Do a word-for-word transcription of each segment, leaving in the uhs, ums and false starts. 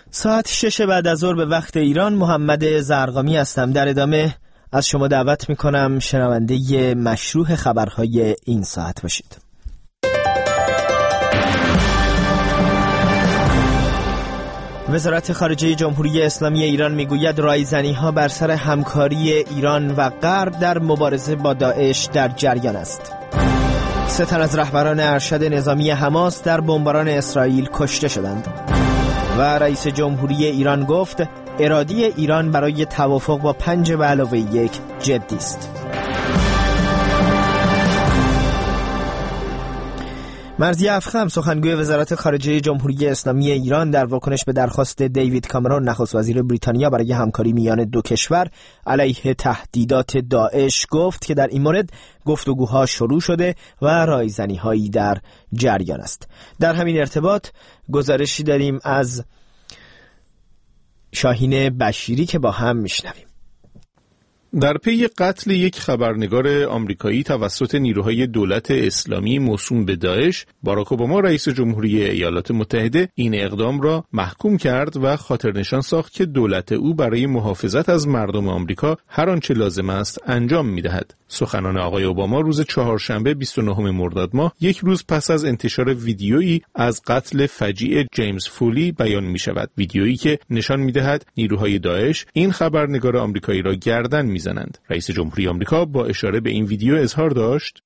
ساعت شش بعد از ظهر به وقت ایران. محمد زرقامی هستم. در ادامه از شما دعوت میکنم شنونده مشروح خبرهای این ساعت باشید. وزارت خارجه جمهوری اسلامی ایران میگوید رایزنی‌ها بر سر همکاری ایران و غرب در مبارزه با داعش در جریان است. سه تن از رهبران ارشد نظامی حماس در بمباران اسرائیل کشته شدند. و رئیس جمهوری ایران گفت اراده ایران برای توافق با پنج به علاوه یک جدی است. مرضی افخم سخنگوی وزارت خارجه جمهوری اسلامی ایران در واکنش به درخواست دیوید کامرون نخست وزیر بریتانیا برای همکاری میان دو کشور علیه تهدیدات داعش گفت که در این مورد گفتگوها شروع شده و رایزنی‌هایی در جریان است. در همین ارتباط گزارشی داریم از شاهین بشیری که با هم میشنویم. در پی قتل یک خبرنگار آمریکایی توسط نیروهای دولت اسلامی موسوم به داعش، باراک اوباما رئیس جمهوری ایالات متحده این اقدام را محکوم کرد و خاطرنشان ساخت که دولت او برای محافظت از مردم آمریکا هر آنچه لازم است انجام می‌دهد. سخنان آقای اوباما روز چهارشنبه بیست و نهم مرداد ماه، یک روز پس از انتشار ویدیویی از قتل فجیع جیمز فولی بیان می‌شود. ویدیویی که نشان می‌دهد نیروهای داعش این خبرنگار آمریکایی را گردن می‌زنند. رئیس جمهوری آمریکا با اشاره به این ویدیو اظهار داشت: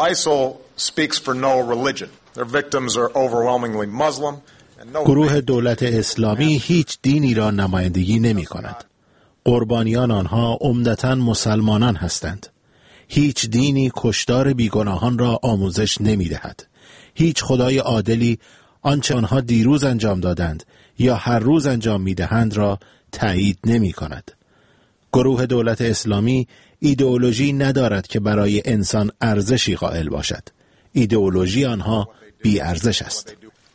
گروه دولت اسلامی هیچ دینی را نمایندگی نمی‌کند. قربانیان آنها عمدتاً مسلمانان هستند. هیچ دینی کشتار بیگناهان را آموزش نمی‌دهد. هیچ خدای عادلی آنچه آنها دیروز انجام دادند یا هر روز انجام می‌دهند را تایید نمی‌کند. گروه دولت اسلامی ایدئولوژی ندارد که برای انسان ارزشی قائل باشد. ایدئولوژی آنها بی ارزش است.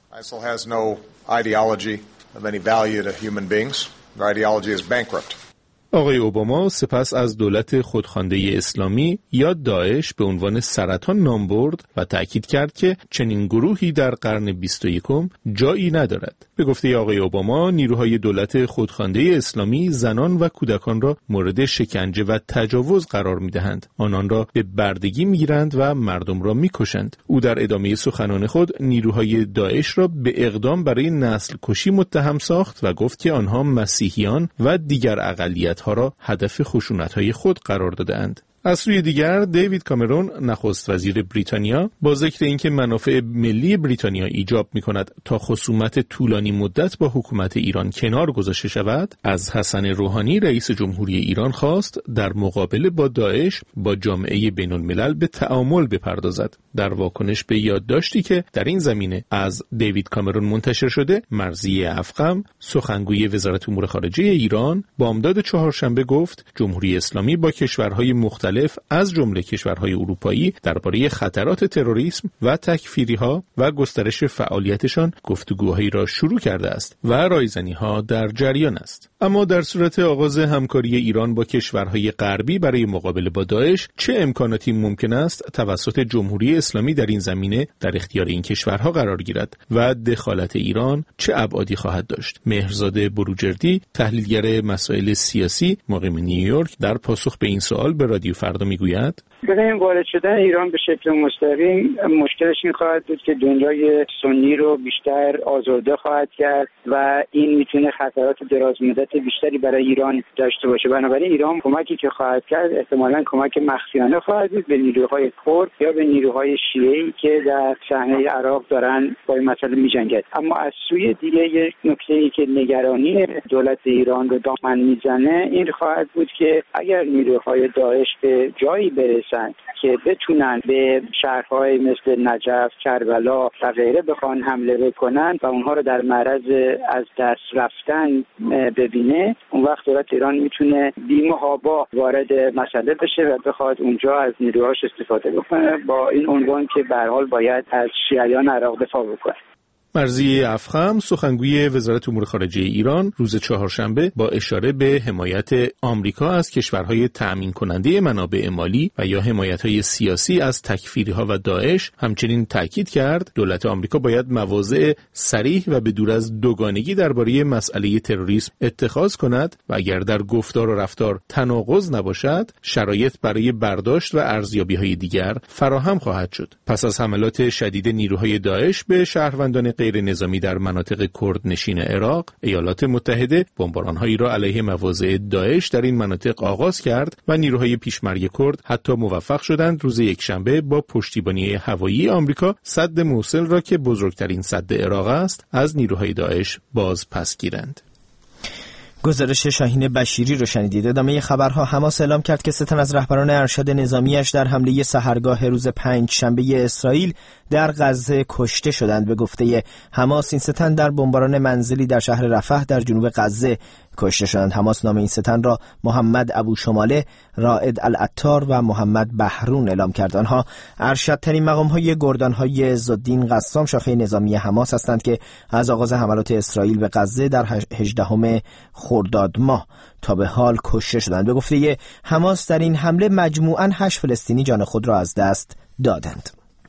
آقای اوباما سپس از دولت خودخوانده اسلامی یا داعش به عنوان سرطان نام برد و تأکید کرد که چنین گروهی در قرن بیست و یکم جایی ندارد. به گفته آقای اوباما، نیروهای دولت خودخوانده اسلامی زنان و کودکان را مورد شکنجه و تجاوز قرار می‌دهند. آنان را به بردگی می‌گیرند و مردم را می‌کشند. او در ادامه سخنان خود نیروهای داعش را به اقدام برای نسل کشی متهم ساخت و گفت که آنها مسیحیان و دیگر اقلیت ها را هدف خشونت‌های خود قرار داده‌اند. از سوی دیگر دیوید کامرون نخست وزیر بریتانیا با ذکر اینکه منافع ملی بریتانیا ایجاب می‌کند تا خصومت طولانی مدت با حکومت ایران کنار گذاشته شود، از حسن روحانی رئیس جمهوری ایران خواست در مقابله با داعش با جامعه بین‌الملل به تعامل بپردازد. در واکنش به یادداشتی که در این زمینه از دیوید کامرون منتشر شده، مرضی افخم سخنگوی وزارت امور خارجه ایران بامداد چهارشنبه گفت جمهوری اسلامی با کشورهای مختلف از جمله کشورهای اروپایی درباره خطرات تروریسم و تکفیری‌ها و گسترش فعالیتشان گفتگوهایی را شروع کرده است و رایزنی‌ها در جریان است. اما در صورت آغاز همکاری ایران با کشورهای غربی برای مقابله با داعش، چه امکاناتی ممکن است توسط جمهوری اسلامی در این زمینه در اختیار این کشورها قرار گیرد و دخالت ایران چه ابعادی خواهد داشت؟ مهرزاد بروجردی، تحلیلگر مسائل سیاسی مقیم نیویورک، در پاسخ به این سوال به رادیو فردا میگوید: ببین، وارد شدن ایران به شکل مستقیم مشکلش این خواهد بود که دنیای سنی رو بیشتر آزرده خواهد کرد و این میتونه خطرات دراز مدت بیشتری برای ایران داشته باشه. بنابراین ایران کمکی که خواهد کرد احتمالاً کمک مخفیانه خواهد بود به نیروهای کرد یا به نیروهای شیعه‌ای که در صحنه عراق دارن با این مسئله میجنگند. اما از سوی دیگه یک نکته‌ای که نگرانی دولت ایران رو دامن میزنه این خواهد بود که اگر نیروهای داعش به جایی برسند که بتونن به شهرهای مثل نجف، کربلا و غیره بخوان حمله بکنن و اونها رو در معرض از دست رفتن ببینه، اون وقت دولت ایران میتونه بی‌محابا وارد مسئله بشه و بخواد اونجا از نیروهاش استفاده بکنه با این عنوان که به هر حال باید از شیعیان عراق دفاع بکنه. مرضیه افخم سخنگوی وزارت امور خارجه ایران روز چهارشنبه با اشاره به حمایت آمریکا از کشورهای تأمین کننده منابع مالی و یا حمایت‌های سیاسی از تکفیری‌ها و داعش همچنین تاکید کرد دولت آمریکا باید مواضع صریح و به دور از دوگانگی درباره مسئله تروریسم اتخاذ کند و اگر در گفتار و رفتار تناقض نباشد شرایط برای برداشت و ارزیابی‌های دیگر فراهم خواهد شد. پس از حملات شدید نیروهای داعش به شهروندان غیر نظامی در مناطق کردنشین عراق، ایالات متحده بمباران‌هایی را علیه مواضع داعش در این مناطق آغاز کرد و نیروهای پیشمرگ کرد حتی موفق شدند روز یکشنبه با پشتیبانی هوایی آمریکا سد موصل را که بزرگترین سد عراق است از نیروهای داعش باز پس گیرند. گزارش شاهین بشیری رو شنیدید. ادامه خبرها. حماس اعلام کرد که سه تن از رهبران ارشد نظامیش در حمله سحرگاه روز پنج شنبه اسرائیل در غزه کشته شدند. به گفته حماس این سه تن در بمباران منزلی در شهر رفح در جنوب غزه کشته شدند. حماس نام این سه تن را محمد ابو شماله، رائد العطار و محمد بحرون اعلام کرد. آنها ارشدترین مقام‌های گردان‌های عزالدین قسام شاخه نظامی حماس هستند که از آغاز حملات اسرائیل به غزه در هجدهم خرداد ماه تا به حال کشته شدند. به گفته حماس در این حمله مجموعاً هشت فلسطینی جان خود را از دست دادند.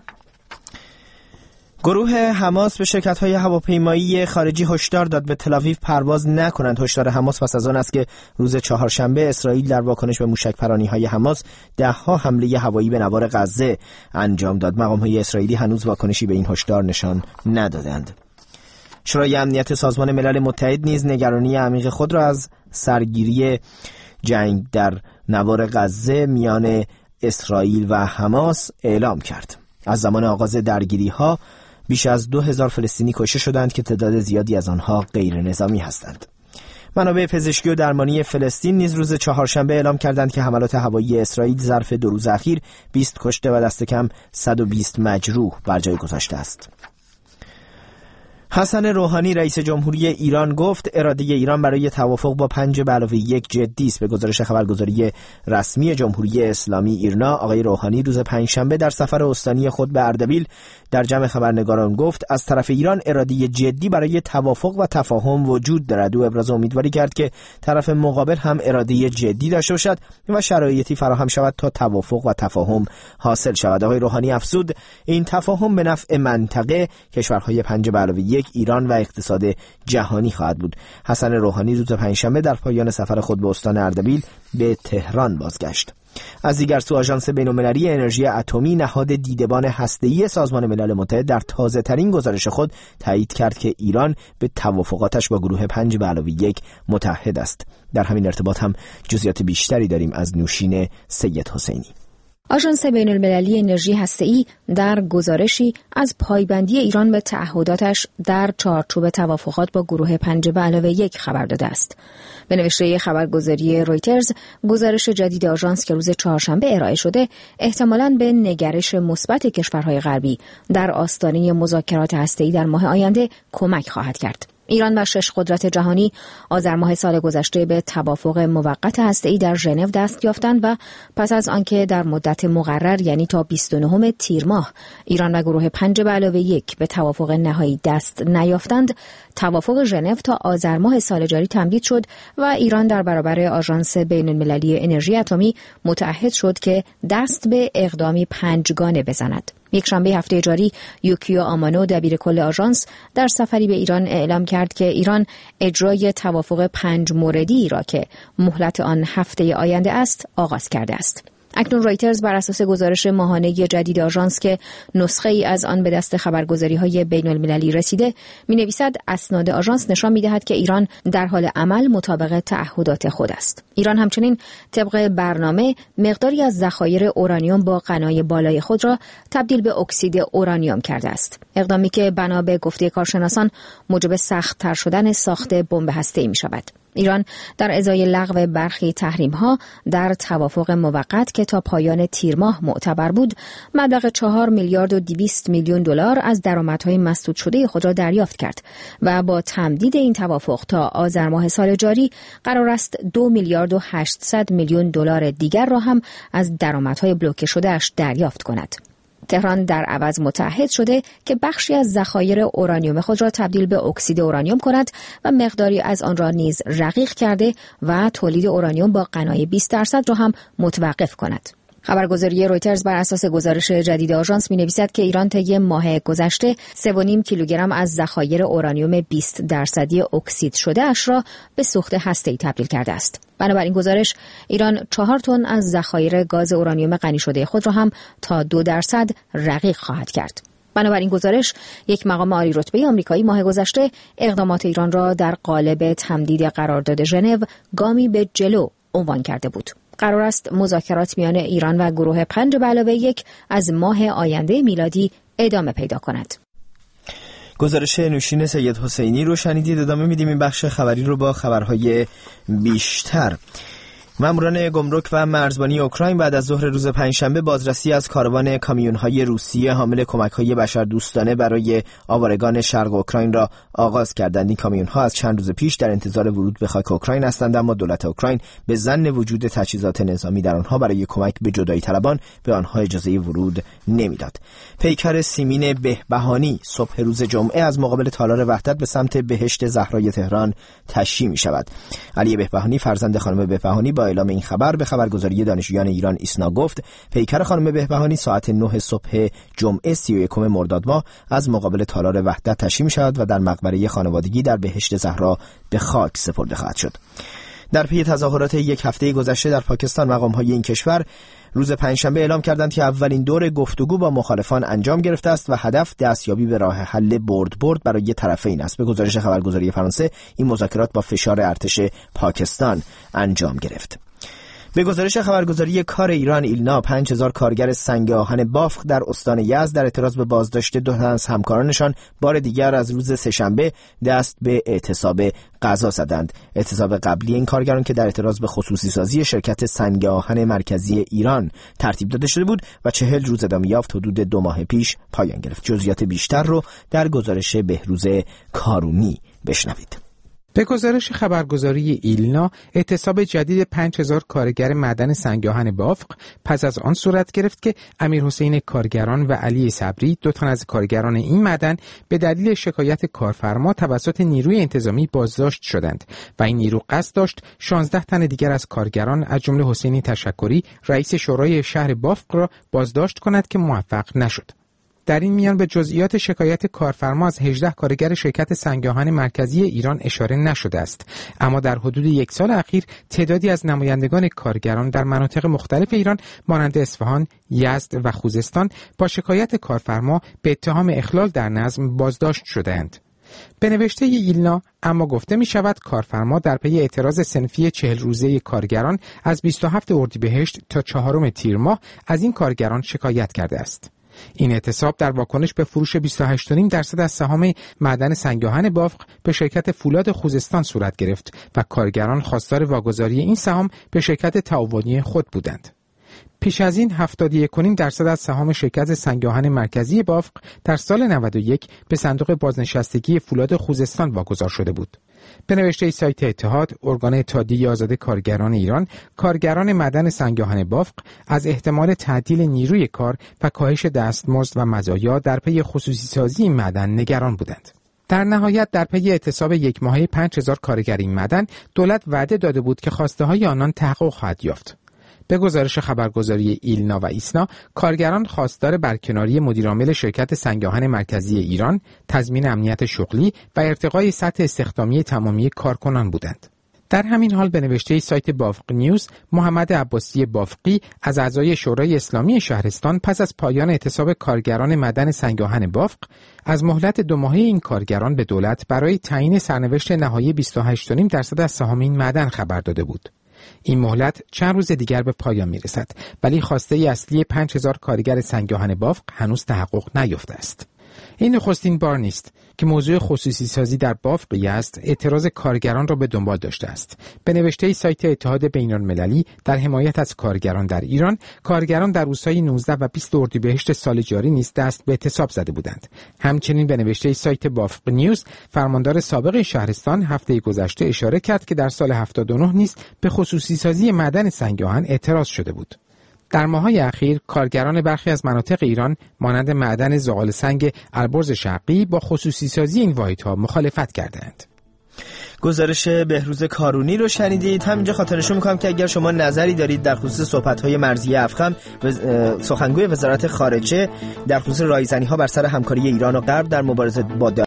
گروه حماس به شرکت‌های هواپیمایی خارجی هشدار داد به تل‌آویو پرواز نکنند. هشدار حماس پس از آن است که روز چهارشنبه اسرائیل در واکنش به موشک‌پرانی‌های حماس ده‌ها حمله هوایی به نوار غزه انجام داد. مقام‌های اسرائیلی هنوز واکنشی به این هشدار نشان ندادند. شورای امنیت سازمان ملل متحد نیز نگرانی عمیق خود را از سرگیری جنگ در نوار غزه میان اسرائیل و حماس اعلام کرد. از زمان آغاز درگیری‌ها بیش از دو هزار فلسطینی کشته شدند که تعداد زیادی از آنها غیر نظامی هستند. منابع پزشکی و درمانی فلسطین نیز روز چهارشنبه اعلام کردند که حملات هوایی اسرائیل ظرف دو روز اخیر بیست کشته و دست کم صد و بیست مجروح بر جای گذاشته است. حسن روحانی رئیس جمهوری ایران گفت اراده ایران برای توافق با پنج به علاوه یک جدی است. به گزارش خبرگزاری رسمی جمهوری اسلامی ایرنا، آقای روحانی روز پنجشنبه در سفر استانی خود به اردبیل در جمع خبرنگاران گفت از طرف ایران اراده جدی برای توافق و تفاهم وجود دارد. او ابراز امیدواری کرد که طرف مقابل هم اراده جدی داشته باشد و شرایطی فراهم شود تا توافق و تفاهم حاصل شود. آقای روحانی افزود این تفاهم به نفع منطقه، کشورهای پنج به علاوه یک، ایران و اقتصاد جهانی خواهد بود. حسن روحانی روز پنجشنبه در پایان سفر خود به استان اردبیل به تهران بازگشت. از دیگر سو آژانس بین‌المللی انرژی اتمی نهاد دیدبان هسته‌ای سازمان ملل متحد در تازه‌ترین گزارش خود تایید کرد که ایران به توافقاتش با گروه پنج به علاوه یک متحد است. در همین ارتباط هم جزئیات بیشتری داریم از نوشین سید حسینی. آژانس بین‌المللی انرژی هسته‌ای در گزارشی از پایبندی ایران به تعهداتش در چارچوب توافقات با گروه پنج به علاوه یک خبر داده است. به نوشته خبرگزاری رویترز، گزارش جدید آژانس که روز چهارشنبه ارائه شده احتمالاً به نگرش مثبت کشورهای غربی در آستانه مذاکرات هسته‌ای در ماه آینده کمک خواهد کرد. ایران و شش قدرت جهانی آذر ماه سال گذشته به توافق موقت هسته‌ای در ژنو دست یافتند و پس از آنکه در مدت مقرر یعنی تا بیست و نهم تیر ماه ایران و گروه پنج به علاوه یک به توافق نهایی دست نیافتند، توافق ژنو تا آذر ماه سال جاری تمدید شد و ایران در برابر آژانس بین‌المللی انرژی اتمی متعهد شد که دست به اقدامی پنجگانه بزند. یک شنبه هفته جاری یوکیو آمانو دبیر کل آژانس در سفری به ایران اعلام کرد که ایران اجرای توافق پنج موردی را که مهلت آن هفته آینده است آغاز کرده است. اکنون رویترز بر اساس گزارش ماهانه جدید آژانس که نسخه ای از آن به دست خبرگزاری‌های بین‌المللی رسیده می‌نویسد اسناد آژانس نشان می‌دهد که ایران در حال عمل مطابق تعهدات خود است. ایران همچنین طبق برنامه مقداری از ذخایر اورانیوم با غنای بالای خود را تبدیل به اکسید اورانیوم کرده است. اقدامی که بنا به گفته کارشناسان موجب سخت‌تر شدن ساخت بمب هسته‌ای می‌شود. ایران در ازای لغو برخی تحریم‌ها در توافق موقت که تا پایان تیر ماه معتبر بود، مبلغ چهار میلیارد و دویست میلیون دلار از درآمدهای مسدود شده خود را دریافت کرد و با تمدید این توافق تا آذر ماه سال جاری قرار است دو میلیارد و هشتصد میلیون دلار دیگر را هم از درآمدهای بلوکه شده‌اش دریافت کند. تهران در عوض متعهد شده که بخشی از ذخایر اورانیوم خود را تبدیل به اکسید اورانیوم کند و مقداری از آن را نیز رقیق کرده و تولید اورانیوم با غنای بیست درصد را هم متوقف کند. خبرگزاری رویترز بر اساس گزارش جدید آژانس می‌نویسد که ایران طی ماه گذشته سه و نیم کیلوگرم از ذخایر اورانیوم بیست درصدی اکسید شده اش را به سوخت هسته‌ای تبدیل کرده است. بنابراین گزارش ایران چهار تن از ذخایر گاز اورانیوم غنی شده خود را هم تا دو درصد رقیق خواهد کرد. بنابراین گزارش یک مقام عالی رتبه آمریکایی ماه گذشته اقدامات ایران را در قالب تمدید قرارداد ژنو گامی به جلو عنوان کرده بود. قرار است مذاکرات میان ایران و گروه پنج به علاوه یک از ماه آینده میلادی ادامه پیدا کند. گزارش نوشین سید حسینی رو شنیدید. ادامه میدیم این بخش خبری رو با خبرهای بیشتر. ماموران گمرک و مرزبانی اوکراین بعد از ظهر روز پنجشنبه بازرسی از کاروان کامیون‌های روسیه حامل کمک‌های بشردوستانه برای آوارگان شرق اوکراین را آغاز کردند. این کامیون‌ها از چند روز پیش در انتظار ورود به خاک اوکراین هستند، اما دولت اوکراین به ظن وجود تجهیزات نظامی در آنها برای کمک به جدایی طلبان به آنها اجازه ورود نمیداد. پیکر سیمین بهبهانی صبح روز جمعه از مقابل تالار وحدت به سمت بهشت زهرای تهران تشییع می‌شود. علی بهبهانی فرزند خانم بهبهانی با اعلام این خبر به خبرگزاری دانشجویان ایران ایسنا گفت پیکر خانم بهبهانی ساعت نه صبح جمعه سی و یکم مرداد ماه از مقابل تالار وحدت تشییع می‌شود و در مقبره خانوادگی در بهشت زهرا به خاک سپرده خواهد شد. در پی تظاهرات یک هفته گذشته در پاکستان، مقام‌های این کشور روز پنجشنبه اعلام کردند که اولین دور گفتگو با مخالفان انجام گرفته است و هدف دستیابی به راه حل برد برد برای طرفین است. به گزارش خبرگزاری فرانسه این مذاکرات با فشار ارتش پاکستان انجام گرفت. به گزارش خبرگزاری کار ایران ایلنا، پنج هزار کارگر سنگ آهن بافق در استان یزد در اعتراض به بازداشت دو تن از همکارانشان بار دیگر از روز سه‌شنبه دست به اعتصاب غذا زدند. اعتصاب قبلی این کارگران که در اعتراض به خصوصی سازی شرکت سنگ آهن مرکزی ایران ترتیب داده شده بود و چهل روز ادامه یافت، حدود دو ماه پیش پایان گرفت. جزئیات بیشتر رو در گزارش بهروز کارونی بشنوید. به گزارش خبرگزاری ایلنا، اعتصاب جدید پنج هزار کارگر معدن سنگ آهن بافق پس از آن صورت گرفت که امیرحسین کارگران و علی صبری، دو تن از کارگران این معدن، به دلیل شکایت کارفرما توسط نیروی انتظامی بازداشت شدند و این نیرو قصد داشت شانزده تن دیگر از کارگران از جمله حسینی تشکری، رئیس شورای شهر بافق را بازداشت کند که موفق نشد. در این میان به جزئیات شکایت کارفرما از هجده کارگر شرکت سنگ آهن مرکزی ایران اشاره نشده است، اما در حدود یک سال اخیر تعدادی از نمایندگان کارگران در مناطق مختلف ایران مانند اصفهان، یزد و خوزستان با شکایت کارفرما به اتهام اخلال در نظم بازداشت شده‌اند. به نوشته ایلنا اما گفته می شود کارفرما در پی اعتراض صنفی چهل روزه کارگران از بیست و هفتم اردیبهشت تا چهارم تیر ماه از این کارگران شکایت کرده است. این اعتصاب در واکنش به فروش بیست و هشت و نیم درصد از سهام معدن سنگ آهن بافق به شرکت فولاد خوزستان صورت گرفت و کارگران خواستار واگذاری این سهام به شرکت تعاونی خود بودند. پیش از این هفتاد و یک و نیم درصد از سهام شرکت سنگ آهن مرکزی بافق در سال نود و یک به صندوق بازنشستگی فولاد خوزستان واگذار شده بود. به نوشته سایت اتحاد، ارگان اتحادیه آزاد کارگران ایران، کارگران معدن سنگ آهن بافق از احتمال تعدیل نیروی کار و کاهش دستمزد و مزایا در پی خصوصی سازی این معدن نگران بودند. در نهایت در پی اعتصاب یک ماهه پنج هزار کارگر این معدن، دولت وعده داده بود که خواسته های آنان تحقق خواهد یافت. به گزارش خبرگزاری ایلنا و ایسنا، کارگران خواستار برکناری مدیرعامل شرکت سنگ آهن مرکزی ایران، تضمین امنیت شغلی و ارتقای سطح استخدامی تمامی کارکنان بودند. در همین حال به نوشته سایت بافق نیوز، محمد عباسی بافقی از اعضای شورای اسلامی شهرستان پس از پایان اعتصاب کارگران معدن سنگ آهن بافق از مهلت دو ماهه این کارگران به دولت برای تعیین سرنوشت نهایی بیست و هشت و نیم درصد از سهام این معدن خبر داده بود. این مهلت چند روز دیگر به پایان میرسد، ولی خواسته اصلی پنج هزار کارگر سنگ آهن بافق هنوز تحقق نیافته است. این نخستین بار نیست که موضوع خصوصی سازی در بافق یزد اعتراض کارگران را به دنبال داشته است. به نوشته سایت اتحاد بین‌المللی در حمایت از کارگران در ایران، کارگران در روزهای نوزده و بیست اردیبهشت سال جاری نیز دست به اعتصاب زده بودند. همچنین به نوشته سایت بافق نیوز، فرماندار سابق شهرستان هفته گذشته اشاره کرد که در سال هفتاد و نه نیز به خصوصی سازی معدن سنگ آهن اعتراض شده بود. در ماه‌های اخیر کارگران برخی از مناطق ایران مانند معدن زغال سنگ البرز شرقی با خصوصی سازی این واحدها مخالفت کردند. گزارش بهروز کارونی رو شنیدید. همینجا خاطرشون میکنم که اگر شما نظری دارید در خصوص صحبت‌های مرضیه افخم، سخنگوی وزارت خارجه در خصوص رایزنی‌ها بر سر همکاری ایران و غرب در مبارزه با